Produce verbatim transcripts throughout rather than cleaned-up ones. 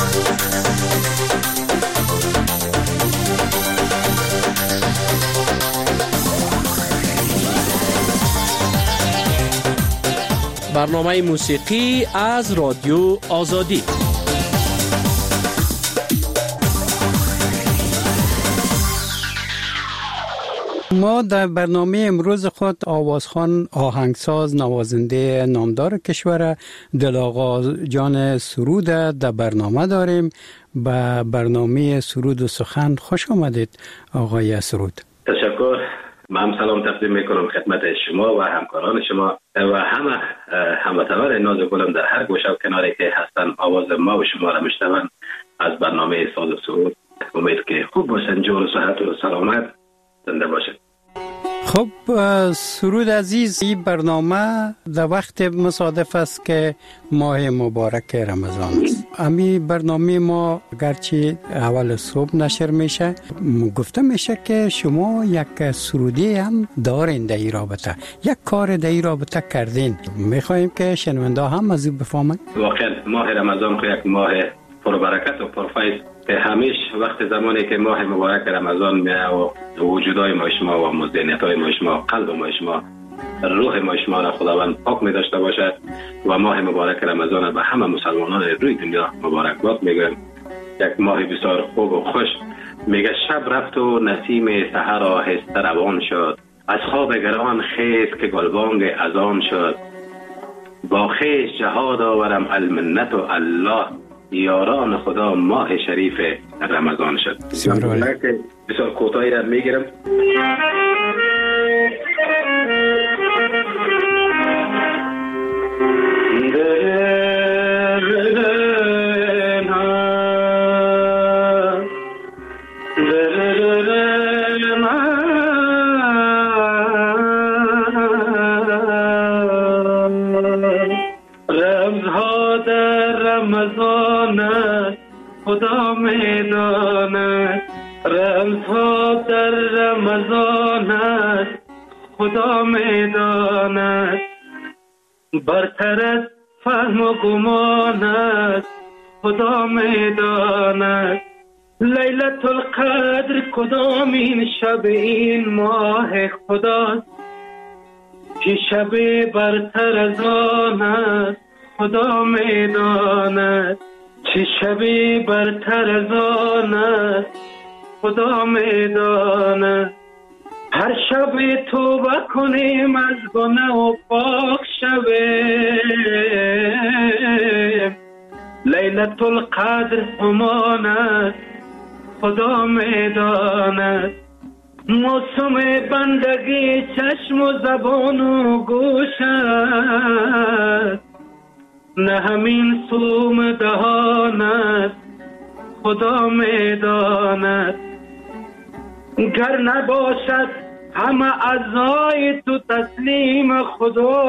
برنامه موسیقی از رادیو آزادی. ما در برنامه امروز خود آوازخوان، آهنگساز، نوازنده نامدار کشور دل‌آقا جان سرود در برنامه داریم. به برنامه سرود و سخن خوش آمدید آقای سرود. تشکر. من سلام تقدیم میکنم خدمت شما و همکاران شما و همه هموطنان ناز گلم در هر گوشه و کناری که هستن. آواز ما و شما را میشنون از برنامه ساز و سرود. امید که خوب باشن، جور و صحت و سلامت زنده باشن. خب سرود عزیز، این برنامه در وقت مصادف است که ماه مبارک رمضان است. امی برنامه ما گرچه اول صبح نشر میشه، گفته میشه که شما یک سرودی هم دارین در این رابطه، یک کار در این رابطه کردین. میخواییم که شنونده هم از این بفهمن. واقعا ماه رمضان خو یک ماه پربرکت و پرفیض که همیشه وقت زمانی که ماه مبارک رمضان میاد و وجودای ما شما و مزدنیتای ما شما، قلب ما شما، روح ما شما را خداوند پاک می داشته باشد و ماه مبارک رمضان به همه مسلمانان روی دنیا مبارکباد میگم. یک ماه بسیار خوب و خوش. میگه شب رفت و نسیم سحر آهسته روان شد، از خواب گران خیز که گلبانگ اذان شد. با خیش جهاد آورم المنت و الله، یاران خدا ماه شریف رمضان شد. بسیار کوتاهی را میگیرم. رمزها در رمضان است خدا میداند، رمزها در رمضان است خدا میداند، برتر از فهم و گمان است خدا میداند. لیلت القدر کدامین شب این ماه خداست، که شب برتر از آن است خدا میداند، چه شبی برتر از آن است خدا میداند. هر شب توبه کنیم از گناه و پاک شویم، لیلت القدر همان است خدا میداند. موسم بندگی چشم و زبان و گوش است، نه همین سوم دهان است خدا میداند. گر نباشد همه اعضای تو تسلیم خدا،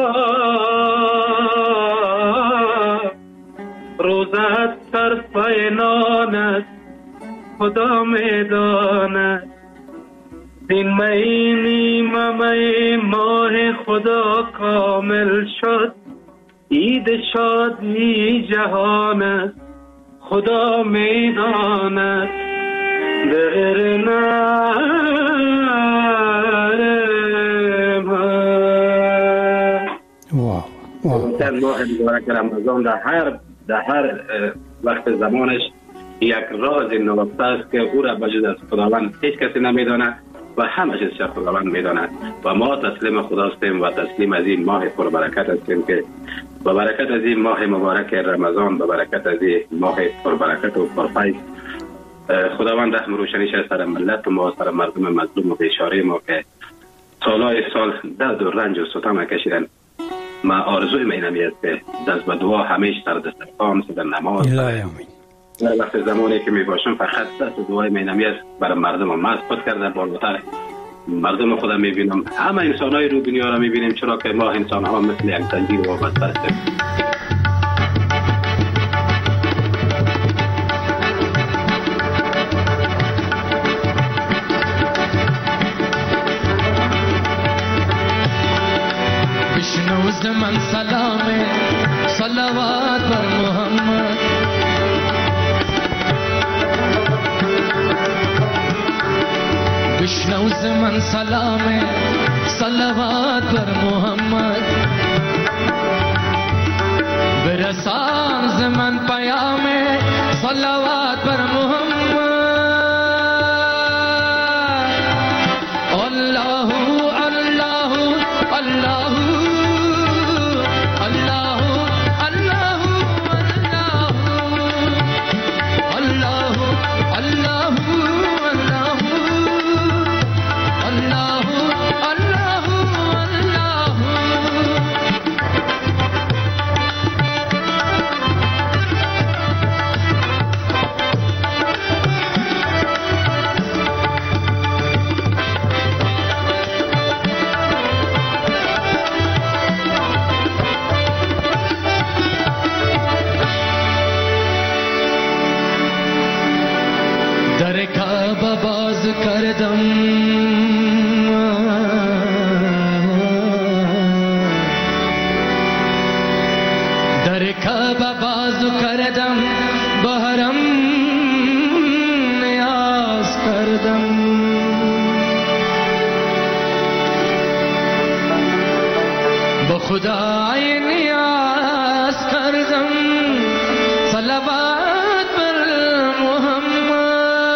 روزت صرف نان است خدا میداند. این مهی نیمه مهی ماه خدا کامل شد، عید شادی جهان است خدا میداند. در در ماه مبارک رمضان در هر در هر وقت زمانش یک راز نهفته است که او را بجز از خداوند هیچ کسی نمیداند و همه چیز خداوند میداند و ما تسلیم خدا هستیم و تسلیم از این ماه پربرکت هستیم که با برکت از این ماه مبارک رمضان، با برکت از این ماه پربرکت و پرفیض، خداوند رحم روشنیش سر ملت ما، سر مردم مظلوم و بیچاره ما که سالهای سال درد و رنج و ستم کشیدن. ما آرزوی ما اینمی است که دست به دعا همیشه سر دسترخوان، سر نماز، در وقت زمانی که می باشم فقط دست دعای ما اینمی است برای مردم ما. از خود کرده بالاتر مردم خودم می بینم، همه انسان های رو دنیا را می بینیم، چرا که ما انسان ها مثل یک زنجیر وابسته هستیم. بشنو من سلام صلوات بر محمد، روز من سلام صلوات بر محمد برسان ز من پیام صلوات بر محمد الله الله الله کردم در کعبه بازو کردم به حرم نیاز کردم به خدای نیاز کردم صلوات بر محمد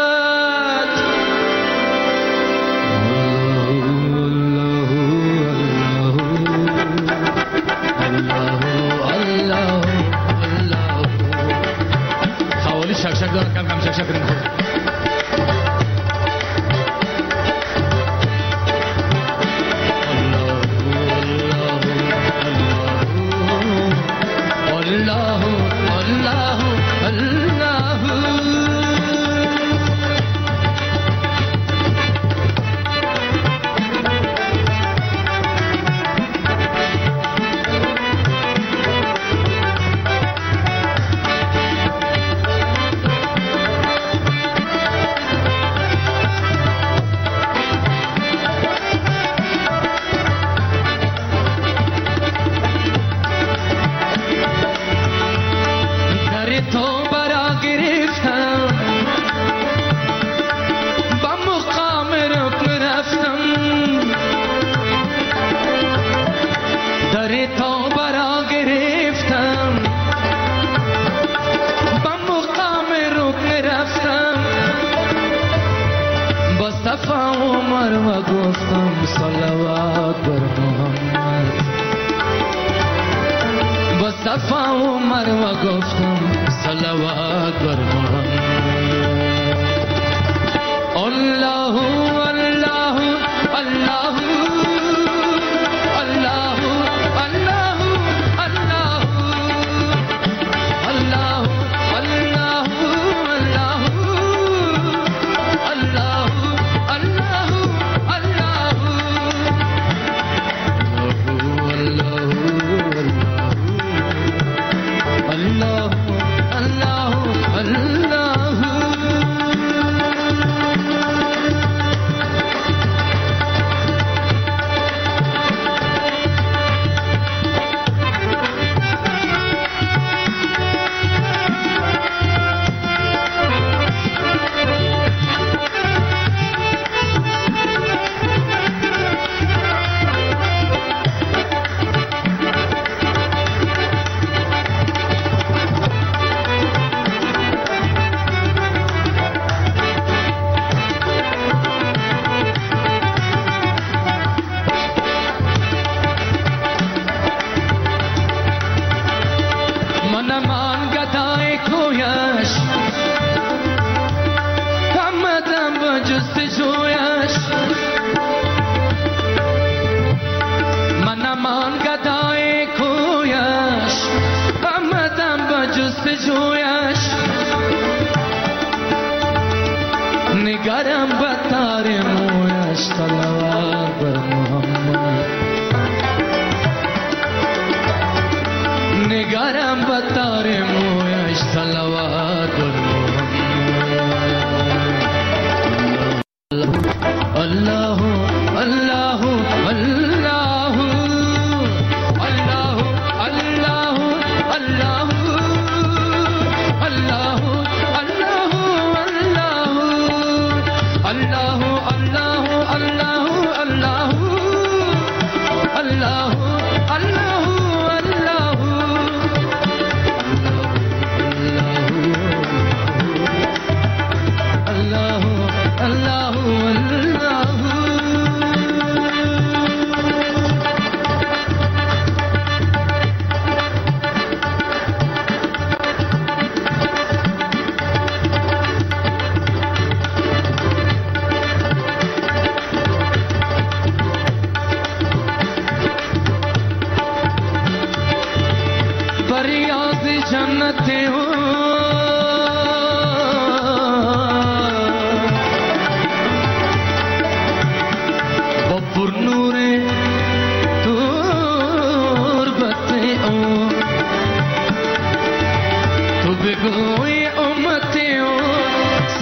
شک شک دارم کم کم شک شک کنیم خود الله الله الله صفا و مروه گفتم صلوات بر محمد با صفا و مروه گفتم صلوات بر محمد الله الله الله نگرم بطار مویش صلوات بر محمد نگرم بطار مویش صلوات بر محمد الله الله الله الله الله الله الله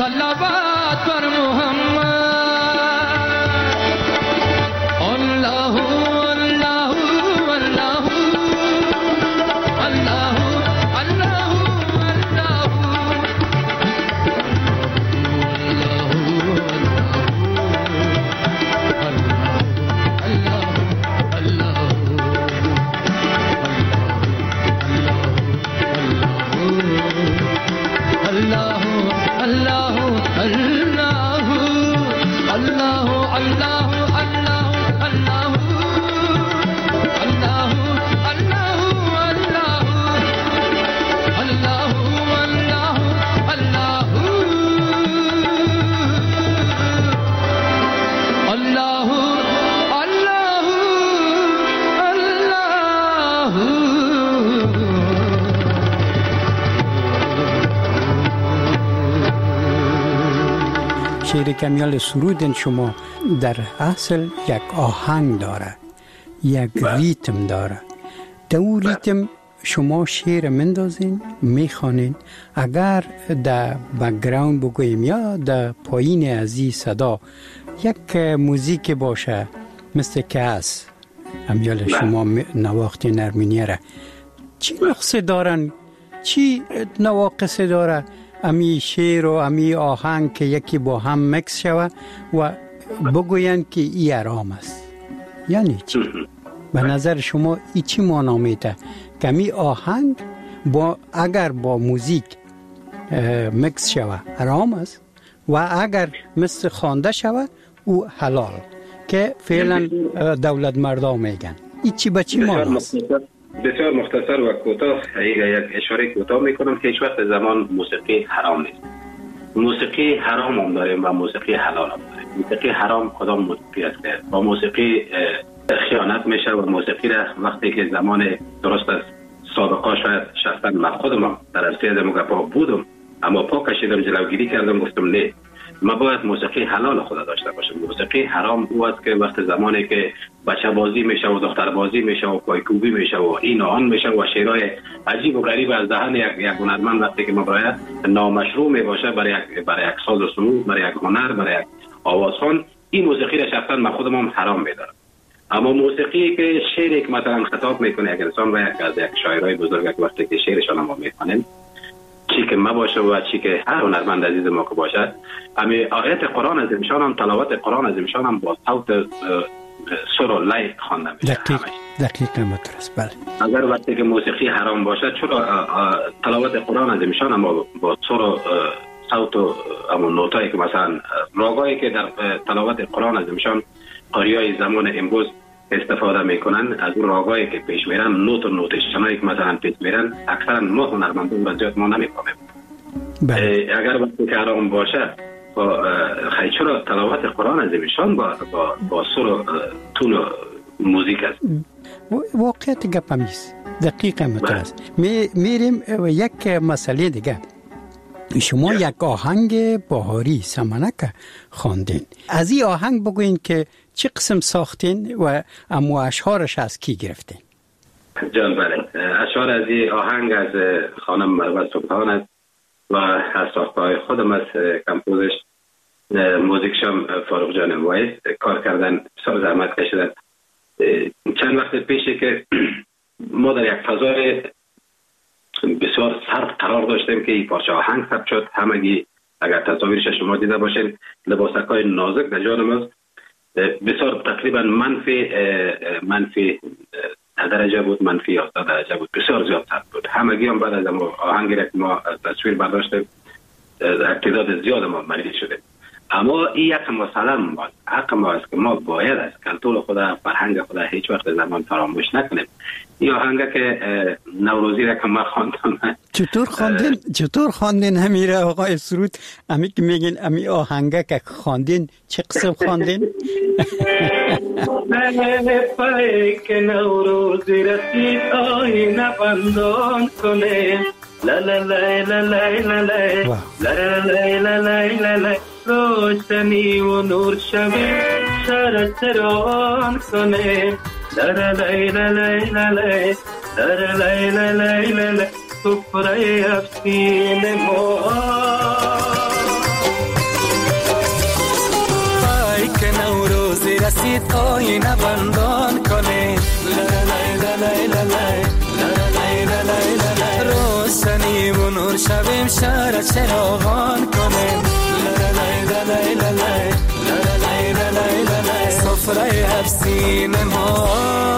صلوات بر محمد. الله الله الله الله الله شعر کمیال سرود شما در اصل یک آهنگ داره، یک ریتم داره. در اون ریتم شما شعر مندازین، میخوانین. اگر در بکگراند بگوییم یا در پایین از این صدا یک موزیک باشه مثل که هست امیال شما نواخت نرمینیره، چی نقصه دارن؟ چی نواقصه داره امی شعر و امی آهنگ که یکی با هم مکس شوه و بگوین که ای آرام است؟ یعنی چی؟ به نظر شما ای چی معنا میده که امی آهنگ با اگر با موزیک مکس شوه آرام است و اگر مثل خوانده شوه او حلال که فعلا دولت مردم میگن؟ ای چی به چی معنا است؟ بسیار مختصر و کوتاه یک اشاره کوتاه میکنم. هیچ وقت زمان موسیقی حرام نیست. موسیقی حرام هم داریم و موسیقی حلال هم داریم. موسیقی حرام کدام موسیقی است که با موسیقی خیانت میشه و موسیقی را وقتی که زمان درست است سابقا شاید شخصا من خودم در عرصه دموگرافا بودم اما پا کشیدم جلوگیری کردم گفتم نه، ما باید موسیقی حلال خدا داشته باشیم. موسیقی حرام او است که وقت زمانی که بچه بازی میشه و دختر بازی میشه و پایکوبی میشه و این و آن میشه و شعرهای عجیب و غریب از دهن یک یک هنرمند وقتی که مبراید نامشروع میباشه برای یک برای یک ساز و سرود، برای یک هنر، برای یک آوازخوان، این موسیقی را شخصا من خودم هم حرام میدارم. اما موسیقی که شعری که مثلا خطاب میکنه یک انسان و یک از یک شاعرای بزرگ وقتی که شعرشان ما میخوانیم چی که ما باشه و چی که هر هنرمند عزیز ما که باشد، امی آیت قرآن از امشان هم تلاوت قرآن از امشان هم با صوت سر و لای خوانده میشه. دقیق دقیق مترس. بله. اگر وقتی که موسیقی حرام باشد چرا تلاوت قرآن از امشان هم با سر و صوت و اما نوتایی که مثلا راگایی که در تلاوت قرآن از امشان قاریای زمان امروز استفاده میکنن، از اون راگایی که پیش میرن نوت و نوتشنایی که مثلا پیش میرن اکثرا ما هنرمندان و زیاد ما نمیفهمیم. اگر وقتی که حرام باشه خیلی چرا تلاوت قرآن از ایشان با با با سر و تون و موزیک است. واقعیت گپ همیست. دقیق مترس. می میریم یک مسئله دیگه. شما yeah. یک آهنگ بهاری سمنک خواندین. از این آهنگ بگوین که چه قسم ساختین و اما اشعارش از کی گرفتین؟ جان بله، اشعار از این آهنگ از خانم مروت سلطان است و از ساختهای خودم از کمپوزش موزیکشم فاروق جان وایس کار کردن، بسیار زحمت کشیدن. چند وقت پیشه که ما در یک فضای بسیار سرد قرار داشتیم که این پارچه آهنگ ثبت شد. همگی اگر تصاویرش شما دیده باشین لباسکای نازک در جان ماست، بسیار تقریبا منفی منفی درجه بود، منفی یازده درجه بود، بسیار زیاد سرد بود. همگی هم بعد از آهنگی که ما تصویر برداشتیم تعداد زیاد ما مریض شده. اما این یک مسئله ما حق ما است که ما باید از کلتور خدا، فرهنگ خدا هیچ وقت زمان فراموش نکنیم. این آهنگ که نوروزی را که ما خواندم. چطور خواندین؟ چطور خواندین همیره آقای سرود؟ امی که میگین امی آهنگ که خواندین چه قسم خواندین؟ پای که نوروزی رسید آینه بندان کنه لا لا لا لا لا لا لا لا لا لا لا روشنی و نور شوی شهر تران کنه لا لا لا لا لا لا لا لا لا لا لا سفره افسین ما رسید آینه بندان کنیم روشنی و نور شویم شهر چراغان کنیم سفره هر سینه ما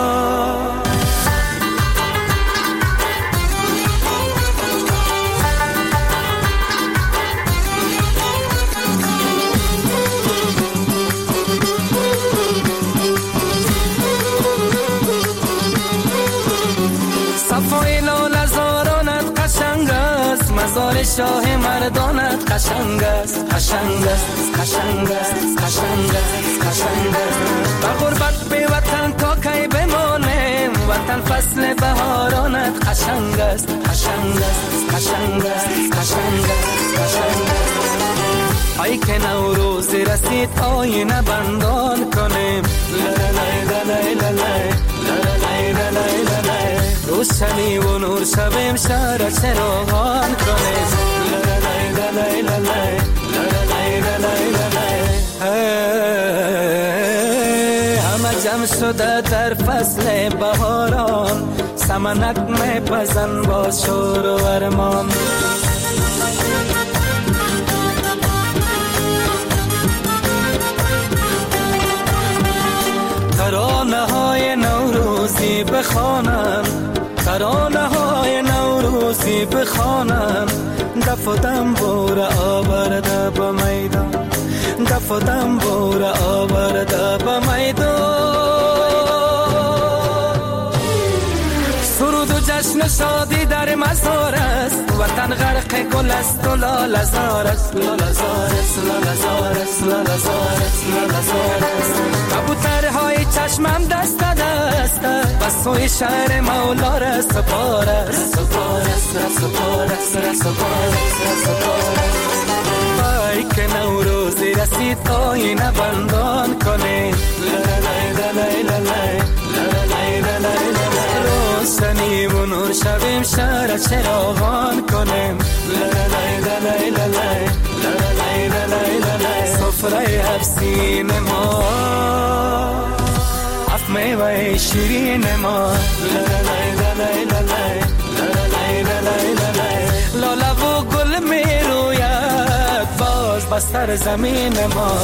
مزار شاه مردانت قشنگ است قشنگ است قشنگ است قشنگ است قشنگ است با غربت به وطن تا کی بمانیم وطن فصل بهارانت قشنگ است قشنگ است قشنگ است قشنگ است قشنگ است ای که نوروز رسید آینه بندان کنیم روشنی و نور شویم شهر چراغان کنیم همه جمع شده در فصل بهاران سمنک میپزن با شور و ارمان ترانه های نوروزی بخوانم ترانه های نوروزی بخوانم دف و دنبور آورده به میدان دف و دنبور آورده به میدان سرود و جشن شادی در مزار است وطن غرق گل است و لالزار است لالزار است لالزار است لالزار است لالزار است کبوترهای چشمم دست دست و سوی شهر مولا را سپار است سپار است سپار است سپار است سپار است ای که نوروزی رسید آینه بندان کنیم روشنی و نور شویم شهر چراغان کنیم سفره هر سینه ما اف میوه شیرین ما لاله و گل می روید باز بستر زمین ما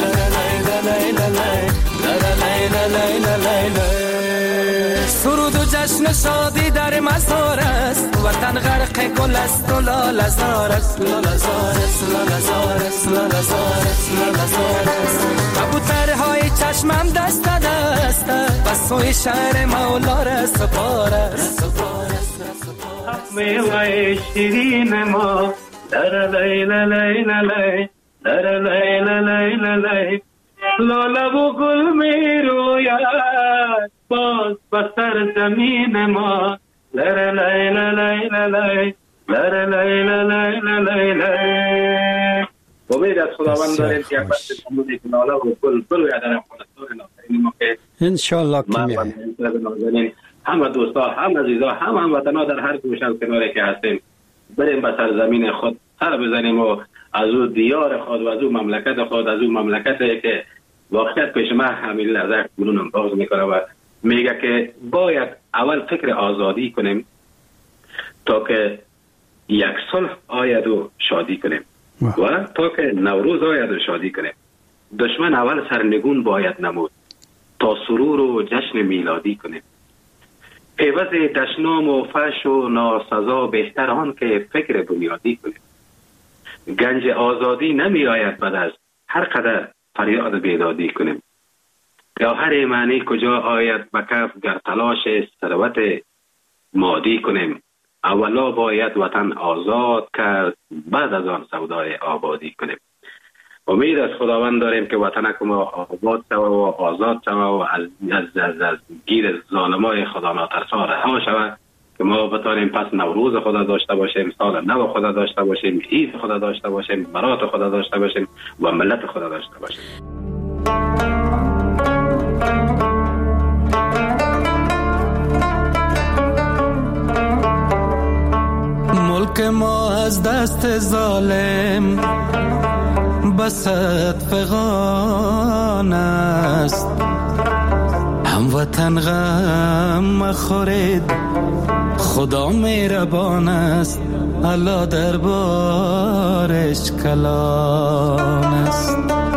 سرود و جشن شادی در مزار است وطن غرق گل است و لالزار است لالزار است لالزار است لالزار است لالزار است کبوترهای چشمم دست دست و سوی شهر مولا را سپار است میوه شیرین ما در لای لای لای در لای لای لای لاله و گل می روید باز بستر زمین ما لر لای لای لای لر لای لای لای لای امید از خداوند داریم که یک وقت سمودی که لاله و گل بروید در افغانستان نازنین ما که انشالله که میاد همه دوستا هم عزیزا هم هموطنا در هر گوشه و کناری که هستیم بریم به سرزمین خود سر بزنیم و از او دیار خود و از او مملکت خود از او مملکتی که واقعیت پیش من همین لحظه گلونم باز میکنه و میگه که باید اول فکر آزادی کنیم تا که یک صلح آید و شادی کنیم و تا که نوروز آید و شادی کنیم. دشمن اول سرنگون باید نمود تا سرور و جشن میلادی کنیم. عوض دشنام و فحش و ناسزا بهتر آن که فکر بنیادی کنیم. گنج آزادی نمی آید بعد از هر قدر فریاد بیدادی کنیم. یا هر معنی کجا آید به کف گر تلاش ثروت مادی کنیم. اولا باید وطن آزاد کرد بعد از آن سودای آبادی کنیم. امید از خداوند داریم که وطن ما آباد شود و آزاد شود و از, از, از, از گیر ظالمای خدا ناترسا رها شود که ما بتانیم پس نوروز خدا داشته باشیم، سال نو خدا داشته باشیم، عید خدا داشته باشیم، برات خدا داشته باشیم و ملت خدا داشته باشیم. ملک ما از دست ظالم بسد فغان است، هموطن غم مخورید خدا مهربان است، الله دربارش کلان است.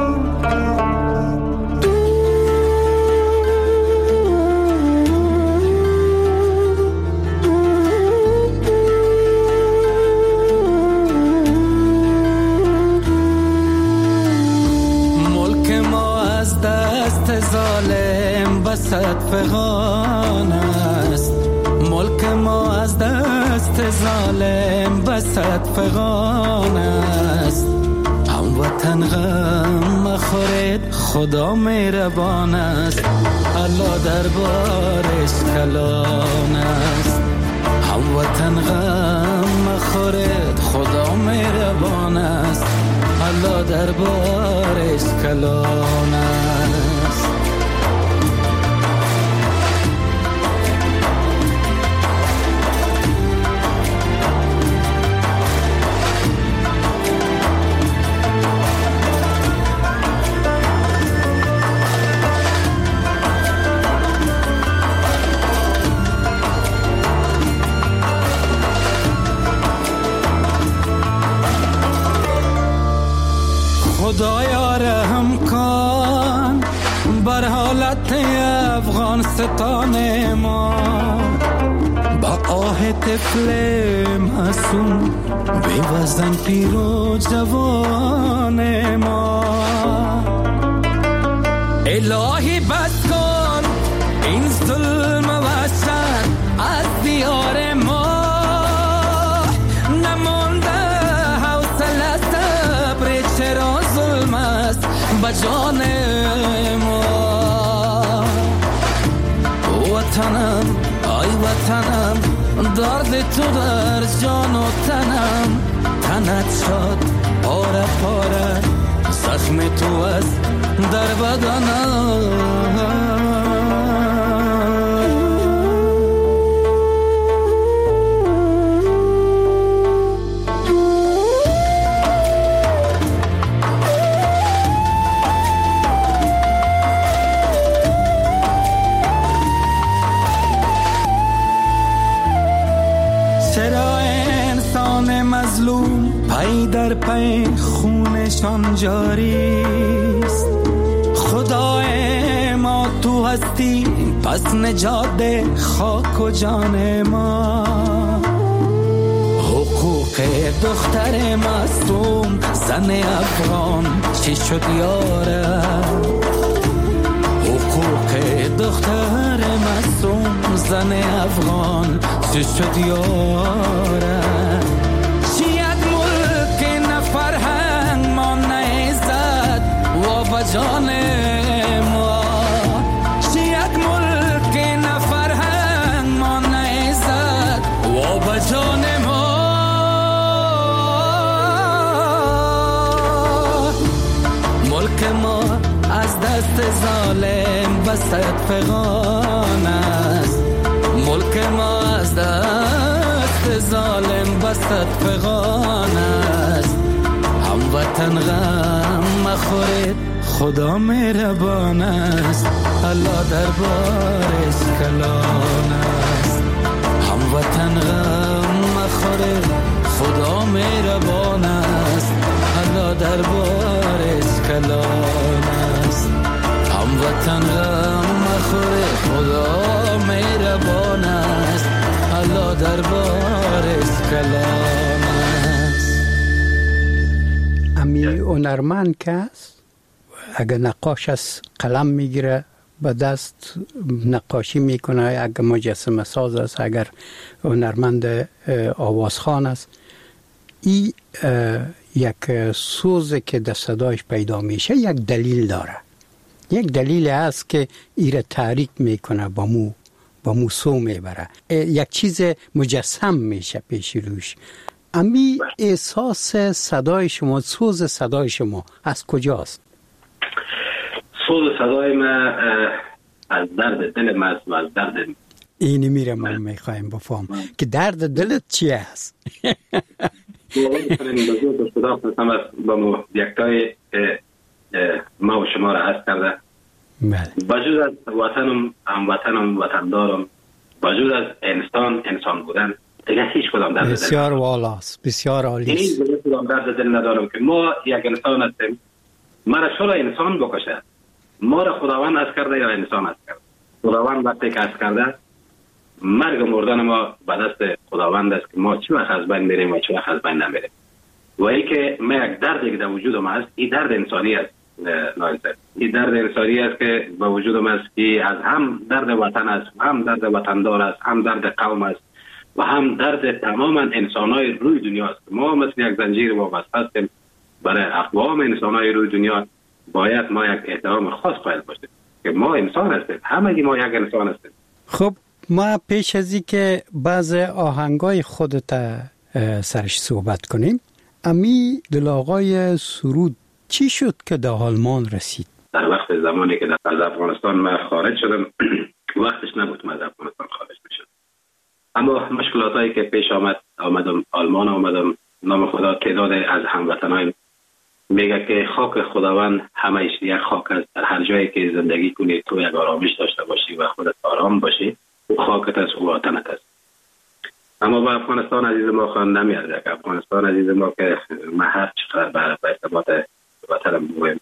ظالم بسد فغان است، ملک ما از دست ظالم بسد فغان است، هموطن غم مخورید خدا مهربان است، الله دربارش کلان است، هموطن غم مخورید خدا مهربان است، الله دربارش کلان است. خدایا رحم کن بر حالت افغانستان ما، با آه طفل معصوم بی وزن پیر و جوان ما. الهی بس کن این ظلم و وحشت از دیار ما، نمانده حوصله صبر چرا ظلم است بجان ما. وطنم آی وطنم درد تو در جان و تنم، تنت شد پاره پاره زخم تو است در بدنم. مظلوم پی در پی خونشان جاری است، خدای ما تو هستی پس نجات خاک و جان ما. حقوق دختر مظلوم زن افغان چی شد یاره، حقوق دختر مظلوم زن افغان چی شد یاره. جان ما چی یک ملک نفرهنگ ما نیزد و بجان ما. ملک ما از دست ظالم بسد فغان است، ملک ما از دست ظالم بسد فغان است، هموطن غم مخورید خدا مهربان است، الله دربارش کلان است، هموطن غم مخورید خدا مهربان است، الله دربارش کلان است، هموطن غم مخورید خدا مهربان است، الله دربارش کلان است. امی هنرمند که است اگر نقاش از قلم میگیره به دست نقاشی میکنه، اگر مجسمه ساز است، اگر هنرمند آوازخوان است، این یک سوز که در صدایش پیدا میشه یک دلیل داره، یک دلیل هست که ایره تحریک میکنه، با مو با مو سو میبره، یک چیز مجسم میشه پیش روش. امی احساس صدای شما، سوز صدای شما از کجاست؟ سوز صدای ما از درد دل ما است و از درد اینی میره ما میخوایم بفهم که درد دلت چی است. با ما یکتای ما و شما را عرض کرده بجز از وطنم هموطنم وطندارم، بجز از انسان انسان بودن دیگه هیچ کدام درد دل بسیار والاست، بسیار عالی است. هیچ کدام درد دل ندارم که ما یک انسان هستیم، ما را چرا انسان بکشه؟ ما را خداوند از کرده یا انسان از کرده؟ خداوند وقتی که از کرده مرگ و مردن ما به دست خداوند است که ما چه وقت از بین میریم و چه وقت از بین نمیریم. و ای که ما یک دردی که در وجود ما است، این درد انسانی است. این درد انسانی است که به وجود ما است که از هم درد وطن است، هم درد وطندار است، هم درد قوم است و هم درد تمام انسان‌های روی دنیا است. ما مثل یک زنجیر وابسته هستیم برای اقوام انسان‌های روی دنیا. باید ما یک احترام خاص قائل باشیم که ما انسان هستیم، همگی ما یک انسان هستیم. خب ما پیش از این که بعض آهنگای خودت سرش صحبت کنیم، امی دل آقای سرود چی شد که در آلمان رسید؟ در وقت زمانی که از افغانستان من خارج شدم وقتش نبود من از افغانستان خارج بشم، اما مشکلاتایی که پیش آمد آمدم آلمان آمدم. نام خدا تعداد از هموطنان میگه که خاک خداوند همیشه یک خاک است. در هر جایی که زندگی کنی تو یک آرامش داشته باشی و خودت آرام باشی، او خاکت است، او وطنت است. اما با افغانستان عزیز ما خان نمیاد که افغانستان عزیز ما که ما هر چقدر به ارتباط وطنم بگویم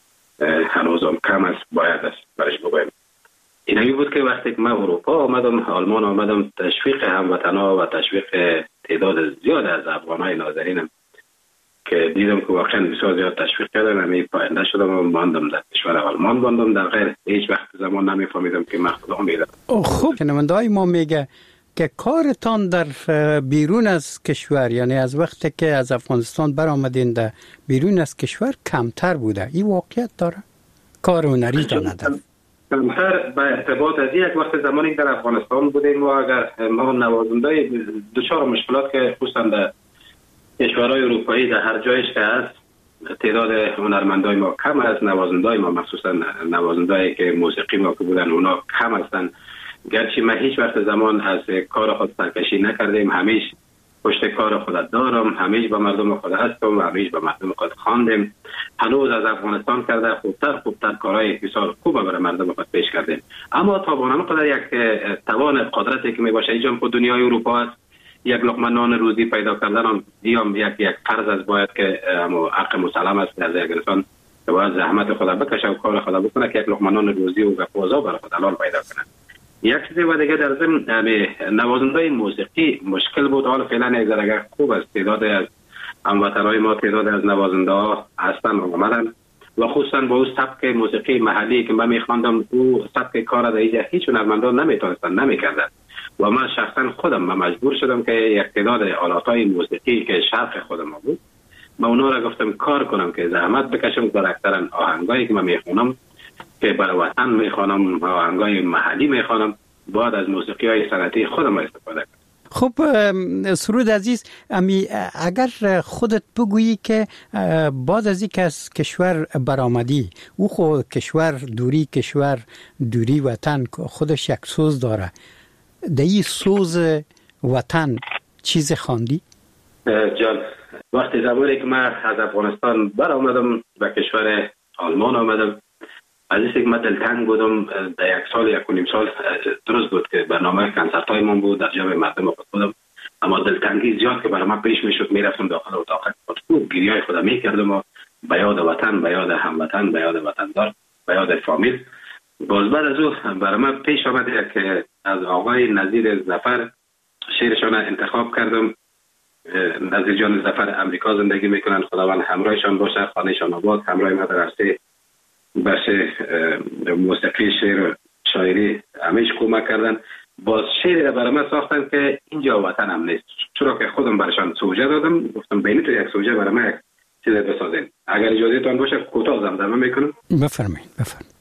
هنوزم کم است، باید است برش بگویم. اینمی بود که وقتی که من اروپا آمدم، آلمان آمدم، تشویق هموطنها و تشویق تعداد زیاد از افغانهای ناظرینم که دیدم که واقعا بسیار زیاد تشویق کردن، همی پاینده شدم و ماندم در کشور آلمان ماندم. در غیر هیچ وقت زمان نمیفهمیدم که من خدا میدم. خب شنونده‌های ما میگه که کارتان در بیرون از کشور، یعنی از وقتی که از افغانستان برآمدین در بیرون از کشور کمتر بوده. این واقعیت داره؟ کار هنری تا نداره کمتر به ارتباط از یک وقت زمانی در افغانستان بودیم و اگر ما نوازنده دچار مشکلات که خصوصا در کشورهای اروپایی در هر جایش که هست تعداد هنرمندای ما کم است، نوازندای ما مخصوصا نوازندایی که موسیقی ما که بودن اونا کم هستن. گرچه ما هیچ وقت زمان از کار خود سرکشی نکردیم، همیشه پشت کار خود دارم، همیشه با مردم خود هستم و همیشه با مردم خود خواندیم. هنوز از افغانستان کرده خوبتر خوبتر کارهای بسیار خوب برای مردم خود پیش کردیم. اما تا بانم قدر یک توان قدرتی که می باشه اینجا په دنیای اروپا است، یک لقمه نان روزی پیدا کردن دیام یک یک فرض از باید که حق مسلم است از یک انسان که باید زحمت خود بکشه و کار خود بکنه که یک لقمه نان روزی و غذا برای خود حلال پیدا کنه. یک چیز و دیگه در ضمن نوازنده موسیقی مشکل بود. حالا فعلا یک ذره خوب است، تعداد از هموطنهای ما تعداد از نوازنده ها هستن و آمدن و خصوصا با اون سبک موسیقی محلی که من میخواندم او سبک کار در اینجا هیچ هنرمندان نمیتونستن نمیکردن و من شخصا خودم من مجبور شدم که یک تعداد آلاتهای موسیقی که شرق خود ما بود من اونا را گفتم کار کنم که زحمت بکشم در اکثر آهنگایی که من میخونم که برای وطن میخوانم، آهنگای محلی میخوانم، باید از موسیقی های سنتی خودم استفاده کنم. خب سرود عزیز، امی اگر خودت بگویی که بعد از اینکه از کشور برآمدی، او خود کشور دوری کشور دوری وطن خودش یک سوز داره، در این سوز وطن چیز خواندی؟ جان وقتی زمانی که من از افغانستان برآمدم به کشور آلمان آمدم، از این که من دلتنگ بودم. در یک سال یک و نیم سال درست بود که برنامه کنسرت های من بود در جمع مردم خود بودم، اما دلتنگی زیاد که برای من پیش میشد، میرفتم داخل اتاق خود گریه های خودم میکردم و به یاد وطن، به یاد هموطن، به یاد وطندار، به یاد فامیل. باز بعد از او برای من پیش آمد که از آقای نظیر ظفر شعرشان انتخاب کردم. نظیر جان ظفر امریکا زندگی میکنن، خداوند همراهشان باشه، خانهشان آباد. همراه ما در عرصه بخش موسیقی شعر شاعری همیشه کمک کردن. باز شعر برای من ساختن که اینجا وطنم نیست، چرا که خودم برشان سوژه دادم، گفتم بینی تو یک سوژه برای من یک چیز بسازین. اگر اجازه تان باشه کوتاه زمزمه میکنم. بفرمایید بفرمایید.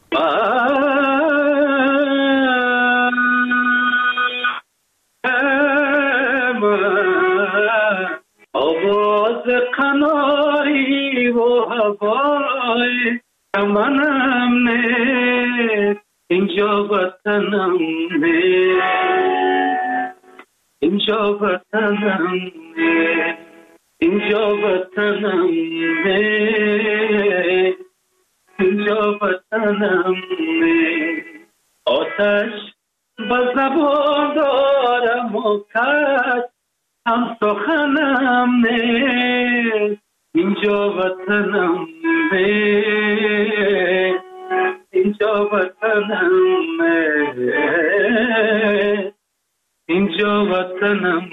آواز قناری و هوای منم نیست، این اینجا وطنم اینجا وطنم اینجا وطنم اینجا وطنم آتش با زبان دارم و کس هم سخنم نیست اینجا وطنم اینجا وطنم اینجا وطنم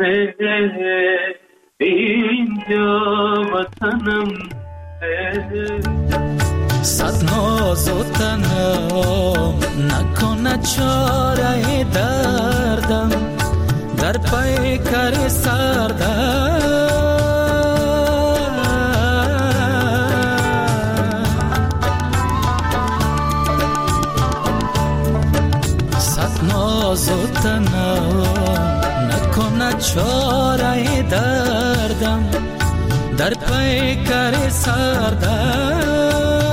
اینجا وطنم صد ناز و تنم نکنه چاره دردم در پیکر سردم صد ناز و تنم نکنه چاره دردم در پیکر سردم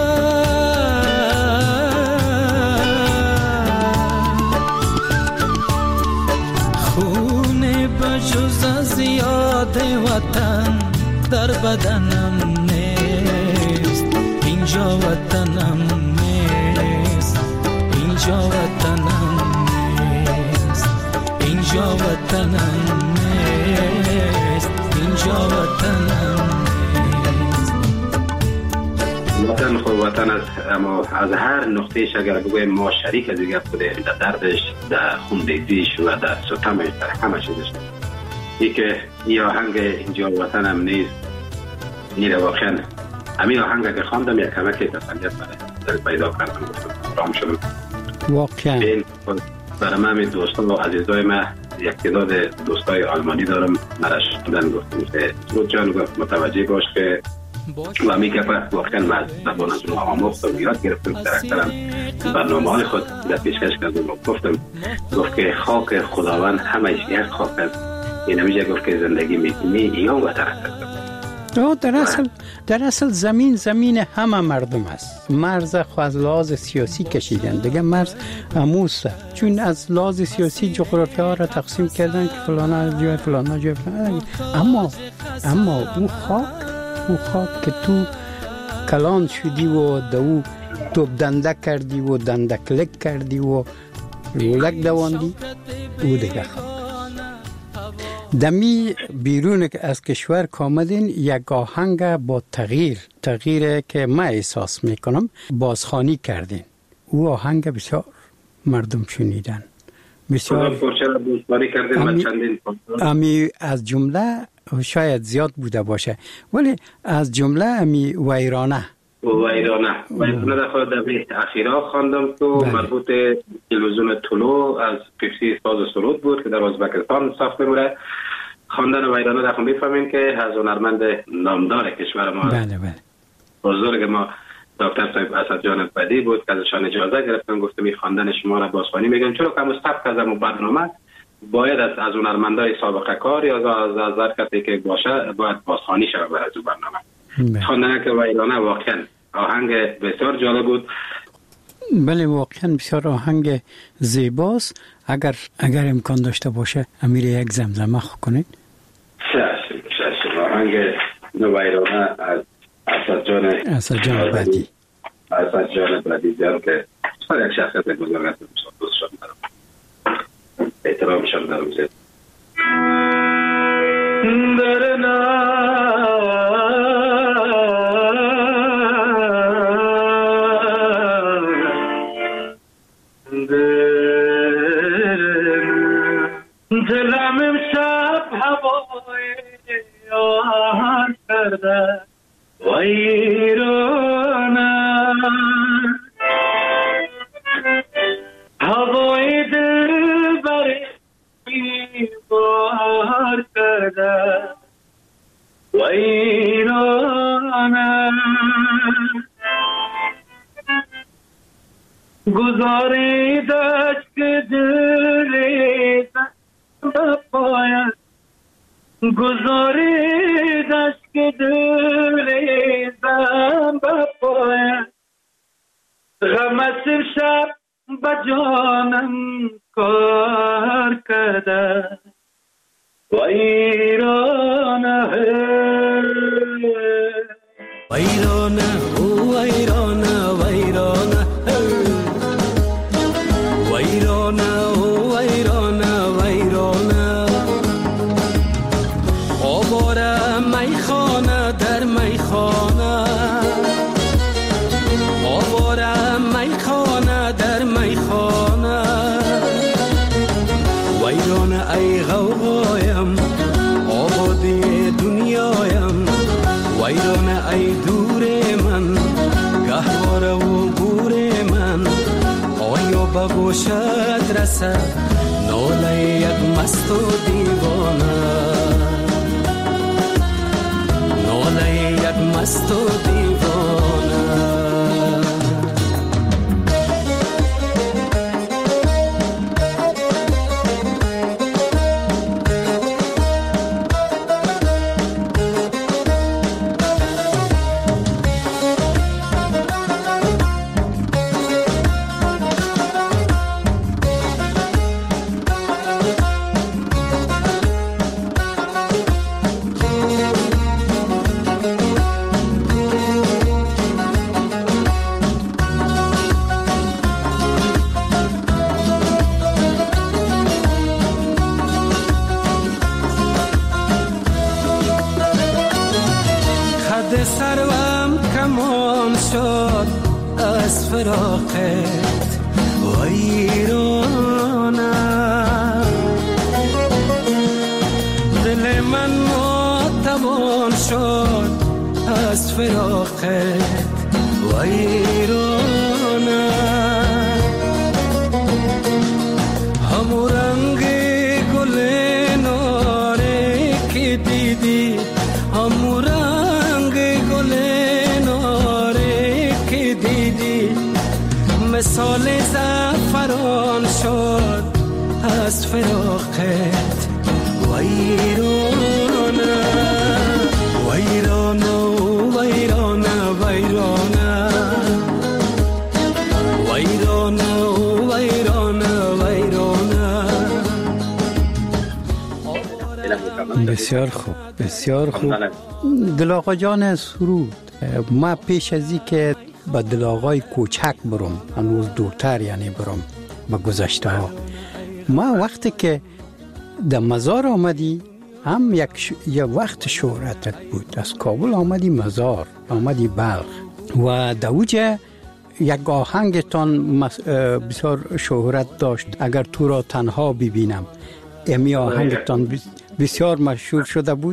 جز از یاد وطن در بدنم نیست اینجا وطنم نیست اینجا وطنم نیست اینجا وطنم نیست اینجا وطنم نیست وطن خود وطن است، اما از هر نقطهش اگر بگویم ما شریک از دیگه بودیم در دردش، در خونریزیش و در ستمش، در همه چیزش. ای که این آهنگ اینجا وطنم نیست نیره واقعا همین آهنگ اگر خواندم یک کمک تسلیت برای پیدا کردم رام شدم واقعا. برای من همین دوستان و عزیزای من یک تعداد دوستای آلمانی دارم، مرش شدن گفتم که رود جان گفت متوجه باش که و میگه واقعا من زبان از اونها آموختم و یاد گرفتم در اکثرم برنامه های خود در پیشکش کردم و گفتم گفت که خاک خداوند همه یک خاک است، این نمیشه گفت که زندگی میکنی ایان وطن است. در اصل در اصل زمین زمین همه مردم است. مرز خو از لحاظ سیاسی کشیدن دیگه، مرز اموسه، چون از لحاظ سیاسی جغرافیا ها را تقسیم کردن که فلانا جای فلانا جای فلانا، اما اما او خاک او خاک که تو کلان شدی و دو توپ دنده کردی و دنده کلک کردی و لولک دواندی، او دیگه خاک. دمی بیرون از کشور کامدین یک آهنگ با تغییر تغییره که من احساس میکنم بازخوانی کردین. او آهنگ بسیار مردم شنیدن، بسیار بازخوانی کردین و چندین امی از جمله شاید زیاد بوده باشه، ولی از جمله امی ویرانه ویرانه ویرانه در خود دمی اخیرا خواندم تو مربوط تلویزیون طلو از پیپسی ساز سرود بود که در ازبکستان ساخته بوده. خواندن ویرانه در خود میفهمین که از هنرمند نامدار کشور ما بله بله بزرگ ما دکتر صاحب اسدجان بدی بود که ازشان اجازه گرفتم، گفتم این خواندن شما را بازخوانی میگم، چون که مستحق از اون برنامه باید از از هنرمندای سابقه کار یا از از هر کسی که باشه باید بازخوانی شود برای از برنامه. خواندن که ویرانه واقعا آهنگ بسیار جالب بود. بله واقعا بسیار آهنگ زیباست. اگر اگر امکان داشته باشه امیر یک زمزمه کنید. چشم چشم. آهنگ ویرانه از اسدجان اسدجان بدی اسدجان بدی جان که سر یک شخصیت بزرگ است، دوستشان دارم، احترامشان دارم زیاد. درنا دلم امشب هوای آهن کرده ویرانه، هوای دل بری بار کرده ویرانه، گذاری داشت که دلی بپاید، گذاری داشت که دلی بپاید، غم از شب بجانم کار کرده ویرانه ویرانه او ویرانه ویرانه ویرانه او ویرانه ویرانه آواره میخانه در میخانه آواره میخانه در میخانه ویرانه ای غوغایم آبادی دنیایم ویرانه ای دور من گهواره و گور من آیا به گوشت رسد ناله یک مست و دیوانه ناله یک مست و دیوانه سروم کمان شد از فراقت ویرانه دل من ناتوان شد از فراقت ویرانه همو رنگ گل ناره که دیدی همو رنگ گل ناره که دیدی مثال زعفران شد از فراقت ویرانه ویرانه ویرانه ویرانه ویرانه ویرانه ویرانه بسیار خوب بسیار خوب دل آقا جان سرود. ما پیش از این که با دل آقای کوچک برم هنوز دورتر یعنی برم با گذشته ها ما وقتی که در مزار آمدی هم یک, ش... یک وقت شهرتت بود از کابل آمدی مزار آمدی بلخ و دوجه یک آهنگتان مس... بسیار شهرت داشت اگر تو را تنها ببینم امی آهنگتان بسیار مشهور شده بود.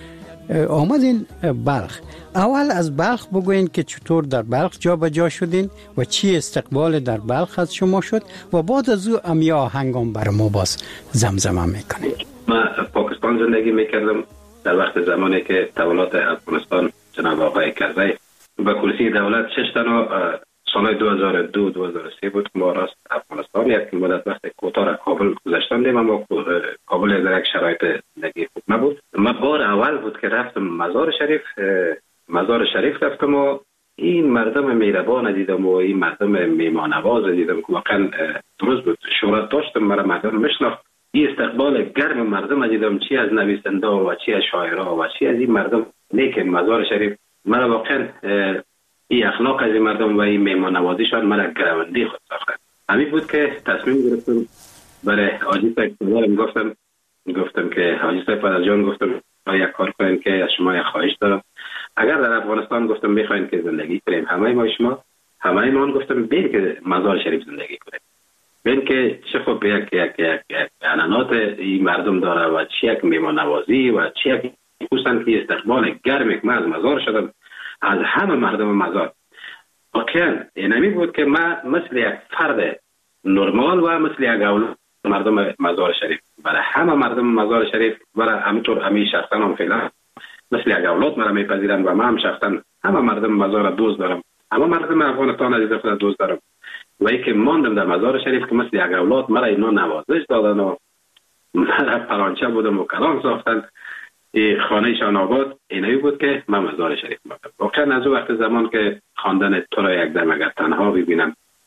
آمدین بلخ اول از بلخ بگوین که چطور در بلخ جا به جا شدین و چی استقبال در بلخ از شما شد و بعد از او امی آهنگان بر ما باز زمزمه میکنید. من پاکستان زندگی میکردم در وقت زمانی که تولات افغانستان جناب آقای کرزی به کرسی دولت شش تنها سال دو هزار و دو دو هزار و سه بود که ما راست افغانستان یک مدت وقت کوتاه کابل گذاشتم دیم اما کابل در یک شرایط زندگی خوب نبود. من بار اول بود که رفتم مزار شریف مزار شریف رفتم و این مردم مهربان دیدم و این مردم میهمان نواز دیدم که واقعا درست بود شهرت داشتم مرا مردم میشناخت. این استقبال گرم مردم دیدم چی از نویسنده و چی از شاعرها و چی از این مردم نیک مزار شریف مرا واقعا این اخلاق از این مردم و این میهمان نوازیشان مرا گروندی خود ساخت. همین بود که تصمیم گرفتم برای حاجی صاحب گفتم گفتم که حاجی صاحب پدر جان گفتم یک کار کنیم که از شما یک خواهش دارم اگر در افغانستان گفتم میخواین که زندگی کنیم همه ما شما همه ما گفتم بین که مزار شریف زندگی کنیم بین که چه خوب یک یک یک عنعنات این مردم داره و چه یک میهمان نوازی و چه یک خصوصا که استقبال گرم که من از مزار شدم از همه مردم مزار واقعا اینمی بود که من مثل یک فرد نرمال و مثل یک اولاد مردم مزار شریف برای همه مردم مزار شریف برای همینطور همین شخصا هم فعلا مثل یک اولاد مرا میپذیرن و من هم شخصا همه مردم مزار دوست دارم همه مردم افغانستان عزیز خود دوست دارم و ای که ماندم در مزار شریف که مثل یک اولاد مرا اینا نوازش دادن و مرا پرانچه بودم و کلام ساختن خانهشان آباد اینایی بود که من مزار شریف ماندم. واقعا از اون وقت زمان که خواندن تو را یک دم اگر تنها ببینم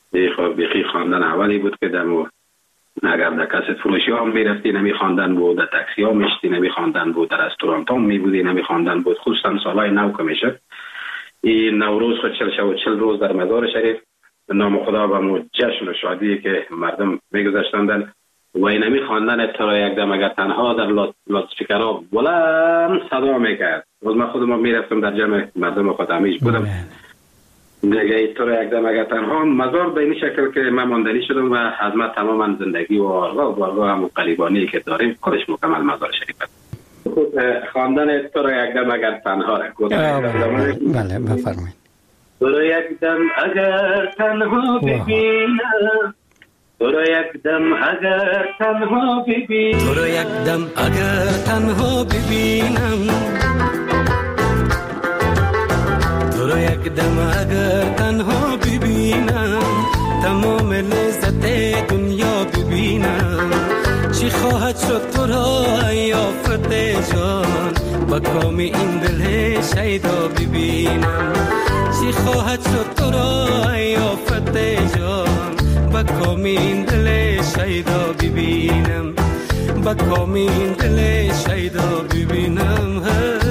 خب بیخی خواندن اولی بود که دمو اگر در کست فروشی هم میرفتی نمی خواندن بود، در تاکسی ها میشتی نمی خواندن بود، در رستورانت هم می بودی نمی خواندن بود. خصوصا سالهای نو که میشد این نوروز خود چل شب و چل روز در مزار شریف نام خدا و مو جشن و شادی که مردم میگذاشتندن و این نمی خواندن تو یک دم اگر تنها در لاسپیکرها بلند صدا میکرد. روز من خودم میرفتم در جمع مردم خود همیش بودم دیگه تو رو یک دم اگر تنها مزار به این شکل که من ماندنی شدم و از من تماما زندگی و آرگاه و آرگاه همون قریبانی که داریم خودش مکمل مزار شریف خود خواندن تو رو یک دم اگر تنها را بله بفرمایید. تو رو یک دم اگر تنها ببینم، تو رو یک دم اگر تنها ببینم، تو رو یک دم اگر تنها ببینم، تو رو یک دم اگر تنها ببینم، تمام لذت دنیا ببینم. چی خواهد شد تو را یافت جان، با کام این دل شیدا ببینم. چی خواهد شد تو را یافت جان، با کام این دل شیدا ببینم، با کام این دل شیدا ببینم.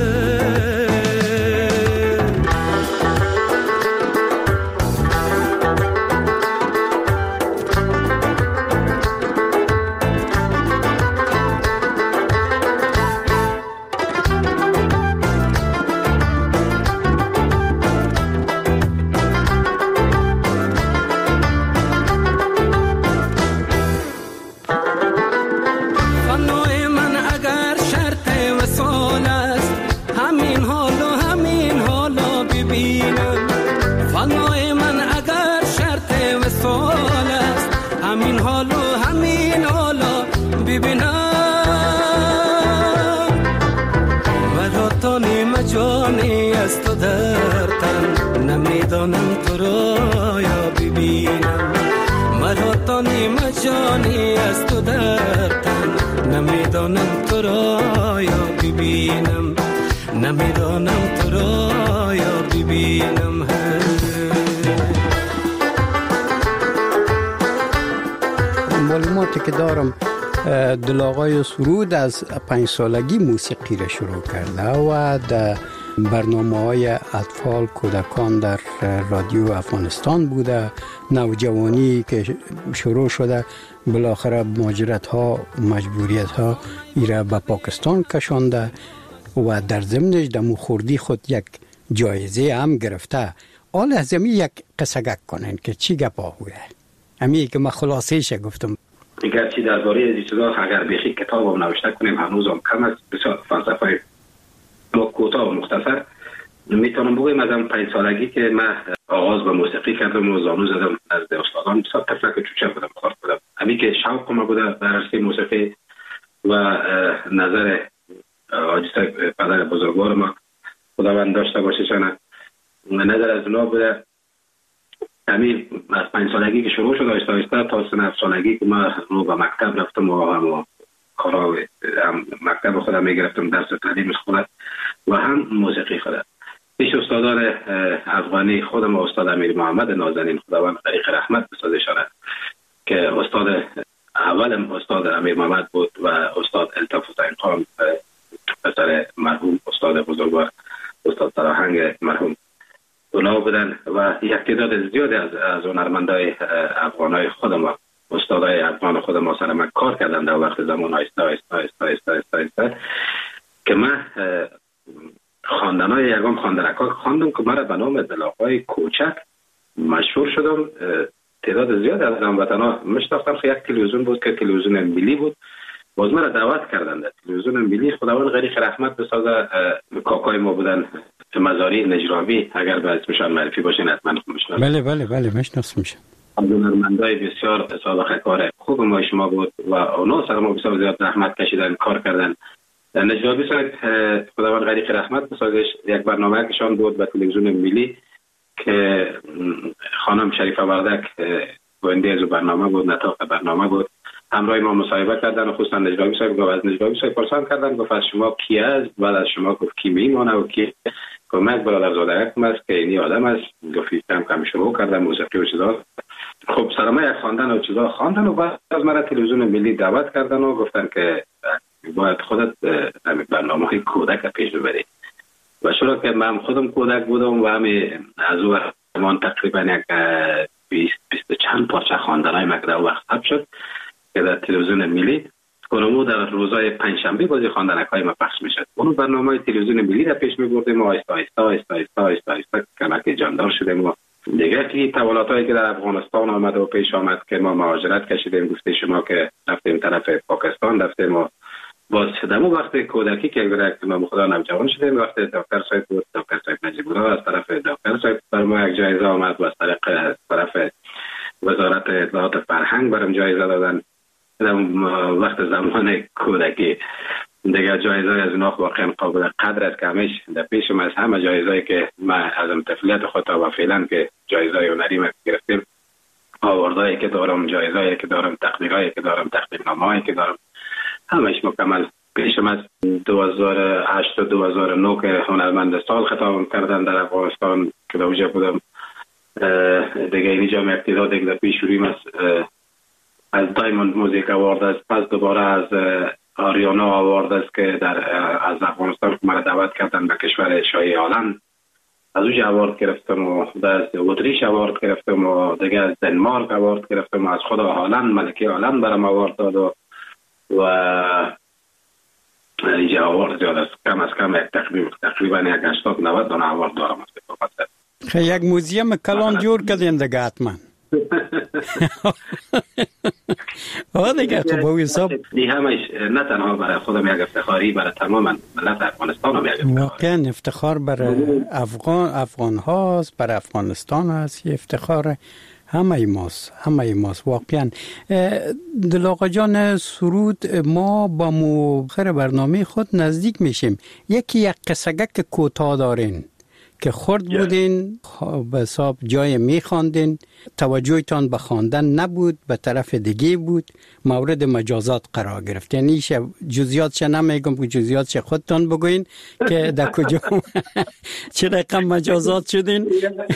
جانی از تو در تن نمیدانم تو را یا ببینم، مرا تا نیم جانی از تو در تن نمیدانم تو را یا ببینم، نمیدانم تو را یا ببینم. معلوماتی که دارم دل آقای سرود از پنج سالگی موسیقی را شروع کرده و در برنامه های اطفال کودکان در رادیو افغانستان بوده. نوجوانی که شروع شده بالاخره مهاجرت ها مجبوریت ها ایره به پاکستان کشانده و در ضمنش دمو خوردی خود یک جایزه هم گرفته. آل از امی یک قصه کنن که چی گپا بوده؟ امی که من خلاصیش گفتم. اگر چی درباره این چیزا اگر بخی کتاب هم نوشته کنیم هنوز هم کم است. بسیار فلسفه کوتاه و مختصر میتونم بگویم از پنج سالگی که من آغاز به موسیقی کردم و زانو زدم نزد استادان. بسیار طفلک چوچه بودم، خارد بودم. همین که شوق ما بوده در عرصه موسیقی و نظر حاجی پدر بزرگوار ما خداوند داشته باشه چنه نظر از اونا بوده. همین از پنج سالگی که شروع شد آیسته آیسته تا سه سالگی که من رو به مکتب رفتم و هم کارا هم مکتب خودم میگرفتم درس تعلیم خودم و هم موسیقی خودم. پیش استادان افغانی خودم و استاد امیر محمد نازنین خداوند طریق رحمت بسازشانه که استاد اولم استاد امیر محمد بود و استاد الطاف حسین خان پسر مرحوم استاد بزرگوار استاد سراهنگ مرحوم اونا بودن و یک تعداد زیادی از از هنرمندای افغانای خودم استادای افغان خودم ما سر من کار کردن در وقت زمان آیسته آیسته آیسته آیسته آیسته آیسته که من خواندنای یگان خواندنکا خواندم که مرا به نام دلاغای کوچک مشهور شدم. تعداد زیاد از هموطنا میشناختم. یک تلویزیون بود که تلویزیون ملی بود، باز مرا دعوت کردند تلویزیون ملی خداوند غریق رحمت بسازه. کاکای ما بودن مزاری نجراوی، اگر به اسمشان معرفی باشین حتما میشناسید. بله بله بله میشناسم. هنرمندای بسیار سابقه کار خوب ما شما بود و اونا سر ما بسیار زیاد رحمت کشیدن، کار کردن. نجراوی سر خداوند غریق رحمت بسازش یک برنامه کشان بود به تلویزیون ملی که خانم شریفه وردک گوینده از برنامه بود، نطاق برنامه بود. همراه ما مصاحبه کردن و خصوصا نجراوی صاحب گفت از نجراوی صاحب پرسان کردن گفت از شما کی است؟ بعد از شما گفت کی میمونه و کی گفت من برادرزاده یکم است که اینی آدم است. گفت کم کم شروع کردم موسیقی و چیزا خب سلام یک خواندن و چیزا خواندن و بعد از مرا تلویزیون ملی دعوت کردن و گفتن که باید خودت برنامه کودک پیش ببری و چرا که من خودم کودک بودم و همین از اون وقت تقریبا یک بیست بیست چند پارچه خواندنای مکده وقت ثبت شد که در تلویزیون ملی کنمو در روزهای پنجشنبه بازی خواندنکای ما پخش میشد. اون برنامه تلویزیون ملی را پیش میبردیم و آیسته آیسته آیسته آیسته آیسته آیسته کمک جاندار شدیم و دیگه که تولاتایی که در افغانستان آمد و پیش آمد که ما مهاجرت کشیدیم، گفته شما که رفتیم طرف پاکستان، رفتیم و باز دمو وقت کودکی که اگر ما خدا نوجوان شدیم، وقت دکتر صاحب بود، دکتر صاحب نجیب‌الله از طرف دکتر صاحب بر ما یک جایزه آمد و از طریق طرف وزارت اطلاعات فرهنگ برام جایزه دادن. در وقت زمان کودکی دیگه جایزه از اینا واقعا قابل قدر است که همیش در پیشم از همه جایزه‌ای که ما از طفولیت خود تا و فعلا که جایزه هنری ما گرفتیم، آوردهایی که دارم، جایزه‌ای که دارم، تقدیرهایی که دارم، تقدیرنامه‌ای که دارم، همش مکمل. پیشم از دو هزار و هشت و دو هزار و نه که هنرمند سال خطابم کردن در افغانستان که در اونجا بودم، دیگه اینجا می اقتدار دیگه در پیش رویم از از دایموند موزیک آوارد است، پس دوباره از آریانا آوارد است که در از افغانستان که مرا دعوت کردن به کشور شاهی هلند، از اونجا آوارد گرفتم و از اتریش آوارد گرفتم و دیگه از دنمارک آوارد گرفتم و از خود هلند ملکه هلند برام آوارد داد و و اینجا آوارد زیاد است، کم از کم یک تقریبا تقریبا یک هشتاد نود دانه آوارد دارم. خیلی یک موزیم کلان جور کردین دیگه حتما. آه دیگه خب او حساب این همش نه تنها برای خودم یک افتخاری، برای تمام ملت افغانستان هم یک افتخاری. واقعا افتخار برای افغان افغان هاست، برای افغانستان هست، یه افتخار همه ماست، همه ماست واقعا. دل آقا جان سرود، ما با مؤخر برنامه خود نزدیک میشیم. یکی یک قصگک کوتاه دارین که خورد بودین به حساب جای میخواندین، توجهتان به خواندن نبود، به طرف دیگه بود، مورد مجازات قرار گرفت. یعنی جزئیاتش نمیگم که جزئیاتش خودتان بگوین که در کجا چه رقم مجازات شدین.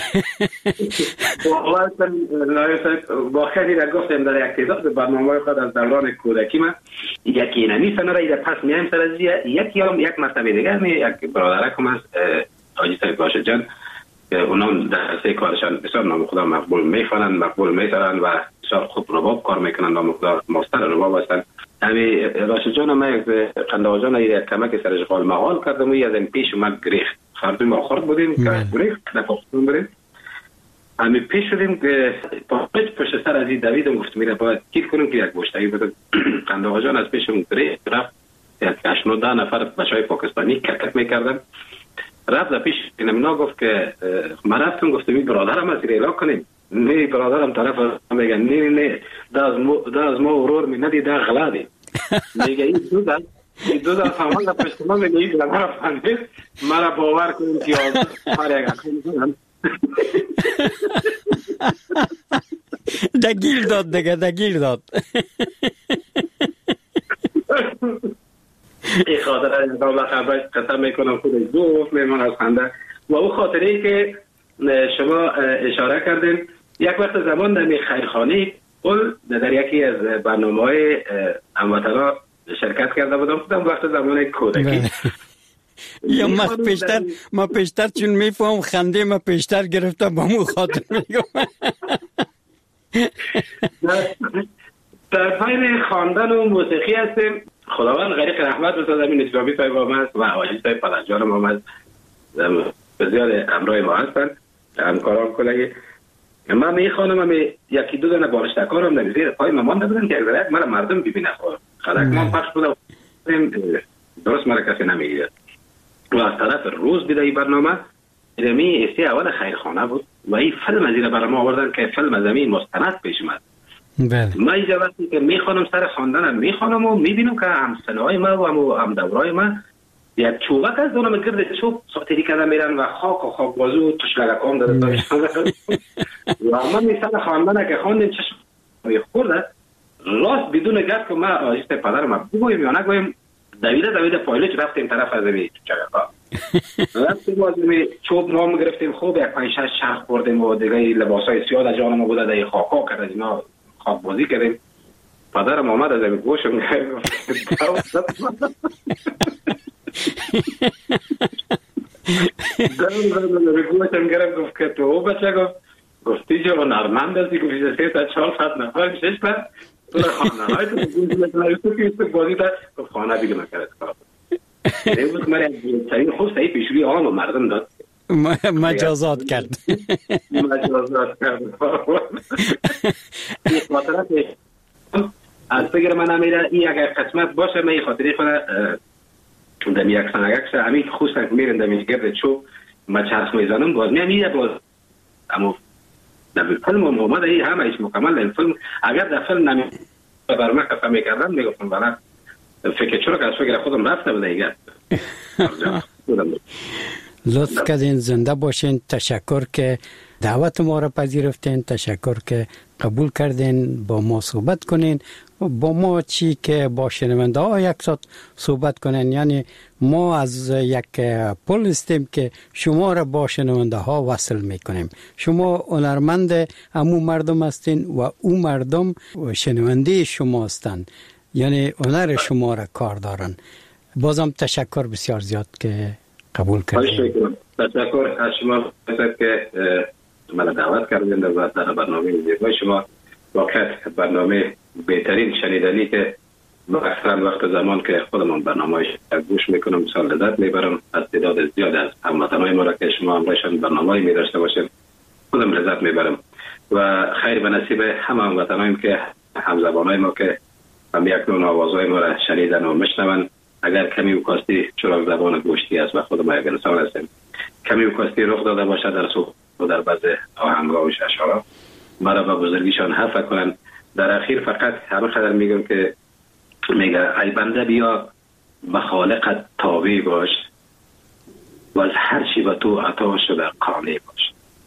واقعا را گفتم در اقتضاد برنامه خود از دوران کودکی من یکی نمی سنره ایده پس میایم سر از یکی هم یک مرتبه دیگه می یک برادرکم از حاجی صاحب باشه جان که اونام در سه کارشان بسیار نام خدا مقبول میخوانن، مقبول میسرن و بسیار خوب رباب کار میکنن، نام خدا ماستر رباب هستن. همین راشد جان ما یک قنداق جان یک کمک سرش قال مقال کردم و از این پیش اومد گریخت خردیم ما خورد بودیم که گریخت نفاقتون بریم همین پیش شدیم که پاپچ پشت سر از این دویدم گفت میره باید کیل کنیم که یک بوشتگی بود. قنداق جان از پیشم گریخت رفت، یک هشت نه ده نفر بچهای پاکستانی کرکت میکردن، رفت در پیش اینمینا گفت که من رفتم گفتم این برادرم از ایلا کنیم، نه برادرم طرف میگن نه نه ده از ما ورور می ندی ده غلادی میگه این دو ده این دو ده فهمان در پشت ما میگه این برادر فهمید مرا باور کنیم که هر یک اکنیم ده گیر داد دیگه ده گیر داد. این خاطره نظام خبرش قسم میکنم خودش گفت میمان از خنده و او خاطره ای که شما اشاره کردین یک وقت زمان در خیرخانه اول در یکی از برنامه های هموطنا شرکت کرده بودم خودم وقت زمان کودکی. یا ما پیشتر ما پیشتر چون میفهم خنده ما پیشتر گرفتم با مو خاطر میگم. در پای خواندن و موسیقی هستیم. خداوند غریق رحمت بسازد این اسلامی صاحب آمد و حاجی صاحب پدرجانم آمد بسیار امرای ما هستن همکاران کلگی. من میخوانم هم یکی دو دانه بارشتکارم در زیر پای مامان نبودن که اگر یک مرا مردم ببینه خلق من پخش بودم درست مرا کسی نمیگیرد و از طرف روز بیده ای برنامه می استی اول خیرخانه بود و این فیلم از این برای ما آوردن که فیلم از این مستند پیش اومد. من اینجا وقتی که میخوانم سر خواندنم میخوانم و میبینم که همسنهای ما و هم دورای ما یک چوبک از دونم گرد چوب ساعتی کردن میرن و خاک و خاک بازو و تشلگکام داره داشتن و من میسر خواندن که خواندیم چشم خورده راست بدون گفت که ما آجیست پدرم بگویم یا نگویم دویده دویده پایلوچ رفتیم طرف از این چگرها وقتی ما چوب نام گرفتیم خوب یک پنج شش شخ خوردیم و دیگه لباسای سیاه در جان ما بوده در خاکا کرد اینا خواب بازی کردیم. پدرم آمد از این گوشم گوشم گرفت گفت که تو بچه گفت گفتی جو نرمند هستی گفتی سه تا چهار صد نفر شش تا تو را خانه های تو گوشم تو که بازی تا گفت خانه دیگه نکرد کار بود. مرا خوب صحیح پیشوری آن و مردم داد مجازات کرد مجازات کرد این خاطرات از فکر من امیره این اگر قسمت باشه من این خاطری خود دمی یک سنگک سه همین خوستن که میرن دمی گرد چوب ما چرخ میزنم باز میام میره باز اما در فیلم محمد ای همه ایش مکمل این فیلم اگر در فیلم نمی برمه قصه میکردم میگفتم بله فکر چرا که از فکر خودم رفته بوده ایگر. لطف کردین، زنده باشین. تشکر که دعوت ما را پذیرفتین، تشکر که قبول کردین با ما صحبت کنین. با ما چی که با شنونده ها یک ساعت صحبت کنین، یعنی ما از یک پل هستیم که شما را با شنونده ها وصل میکنیم. شما هنرمند امو مردم هستین و او مردم شنونده شما هستند، یعنی هنر شما را کار دارن. بازم تشکر بسیار زیاد که قبول کردین. تشکر از شما که من دعوت کردین در برنامه زیبای شما. واقعا برنامه بهترین شنیدنی که اکثرا وقت زمان که خودمان برنامه‌اش گوش میکنم سال لذت میبرم. از تعداد زیاد از هموطنان ما را که شما همراهشان برنامه‌ای می‌داشته باشید خودم لذت میبرم و خیر به نصیب همه هموطنانیم که همزبانای ما که هم یک نوع آوازهای ما را شنیدن و میشنون. اگر کمی وکاستی چراغ زبان گوشتی است و خود ما یک انسان هستیم، کمی وکاستی رخ داده باشد در صحبت و در بعض آهنگ‌ها و اشعارها مرا به بزرگیشان حرف کنن. در اخیر فقط همه قدر میگم که میگه ای بنده بیا به خالقت تابع باش و از هر چی به تو عطا شده قانع باش.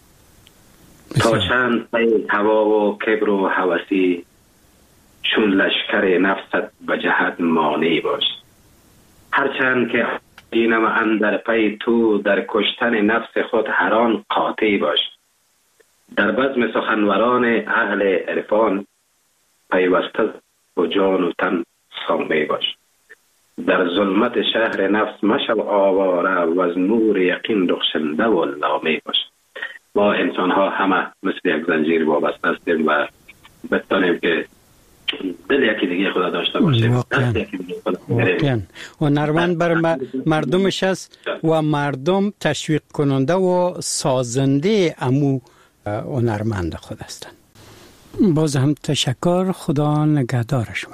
تا چند پی هوا و کبر و هوسی چون لشکر نفست به جهت مانع باش. هرچند که اینم اندر پی تو در کشتن نفس خود هران قاطع باش. در بزم سخنوران اهل عرفان پیوسته و جان و تن سامع باش. در ظلمت شهر نفس مشو آواره و از نور یقین رخشنده و لامع باش. ما انسان ها همه مثل یک زنجیر وابسته هستیم و بتانیم که دل یکی دیگه خدا داشته باشیم. واقعا و نرمند بر مردمش است و مردم تشویق کننده و سازنده امو هنرمند خود هستند. باز هم تشکر. خدا نگهدار شما.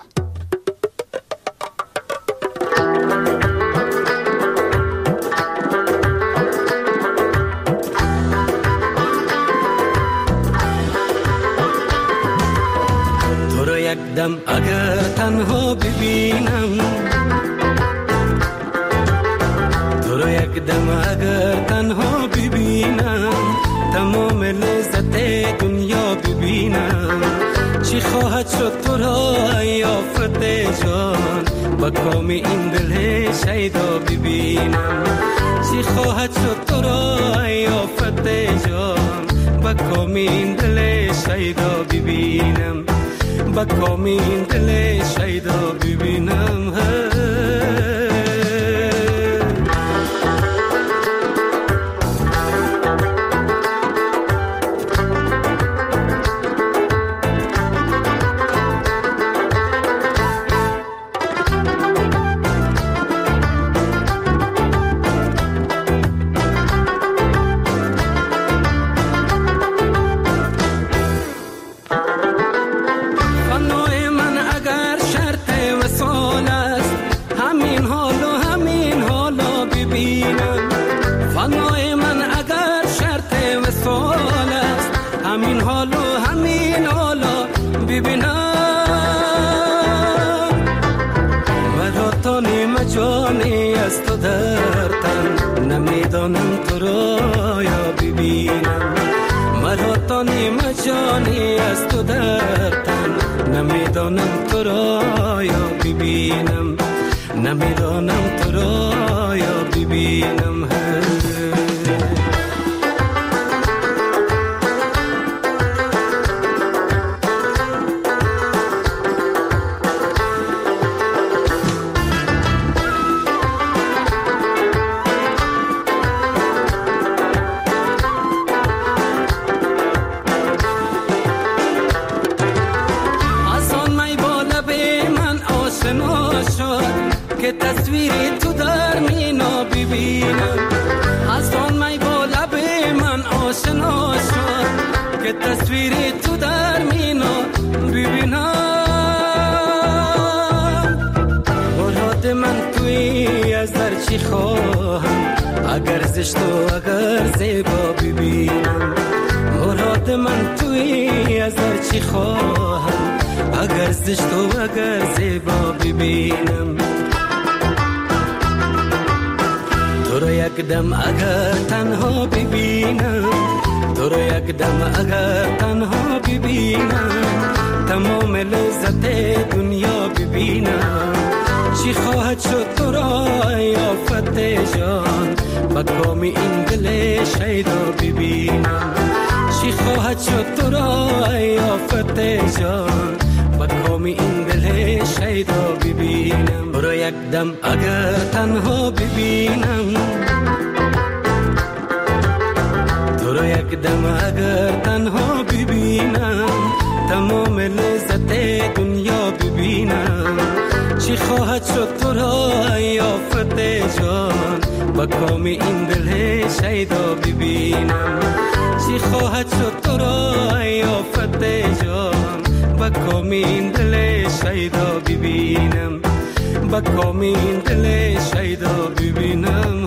تو رو یک دم اگر تنها ببینم، تو رو یک دم اگر تنها ببینم، تمام لذت دنیا ببینم. چی خواهد شد تو را یافت جان، با کام این دل شیدا ببینم. چی خواهد شد تو را یافت جان، با کام این دل شیدا ببینم. با کام این دل شیدا ببینم. جانی از تو در تن، نمیدانم تو را یا ببینم، نمیدانم تو را یا ببینم. آشنا شد که تصویری تو در مینا ببینم. مراد من توی از در چی خواهم، اگر زشت و اگر زیبا ببینم. مراد من توی از در چی خواهم، اگر زشت و اگر زیبا ببینم. تو رو یک دم اگر تنها ببینم، تو رو یک دم اگر تنها ببینم، تمام لذت دنیا ببینم. چی خواهد شد تو را یافت جان، با کام این دل شیدا ببینم. چی خواهد شد تو را یافت جان، با کام این دل شیدا ببینم. برو یک دم اگر تنها ببینم، تو رو یک دم اگر تنها ببینم، تمام لذت دنیا ببینم. چی خواهد شد تو را یافت جان، با کام این دل شیدا ببینم. چی خواهد شد تو را یافت جان، با کام این دل شیدا ببینم. با کام این دل شیدا ببینم.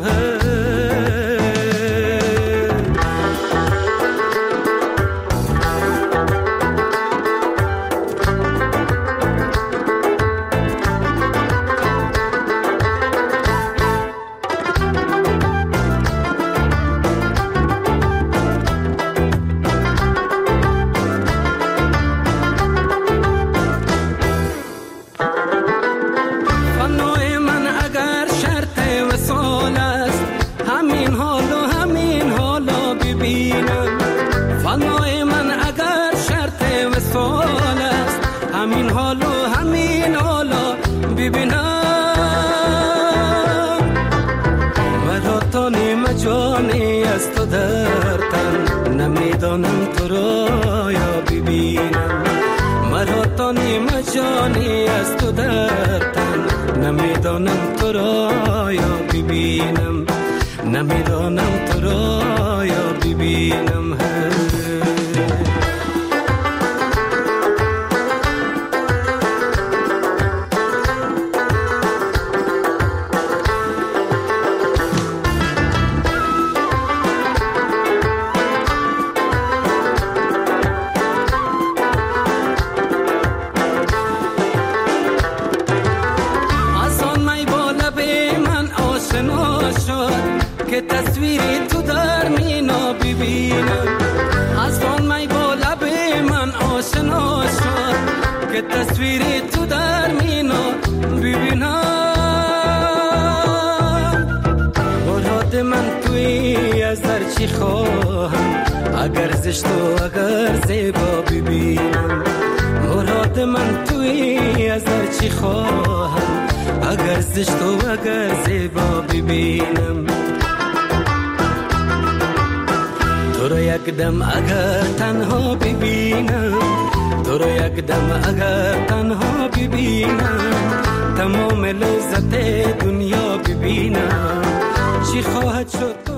جانی از تو در تن، نمیدانم تو را یا ببینم. مرا تا نیم جانی از تو در تن، نمیدانم تو را یا ببینم. نمیدانم تو را یا ببینم. که تصویری تو در مینا ببینم. از آن می با لب من آشنا شد که تصویری تو در مینا ببینم. مراد من توی از در چی خواهم، اگر زشت و اگر زیبا ببینم. مراد من توی از در چی خواهم، اگر زشت و اگر زیبا ببینم. تو رو یک دم اگر تنها ببینم، تو رو یک دم اگر تنها ببینم، تمام لذت دنیا ببینم. چی خواهد شد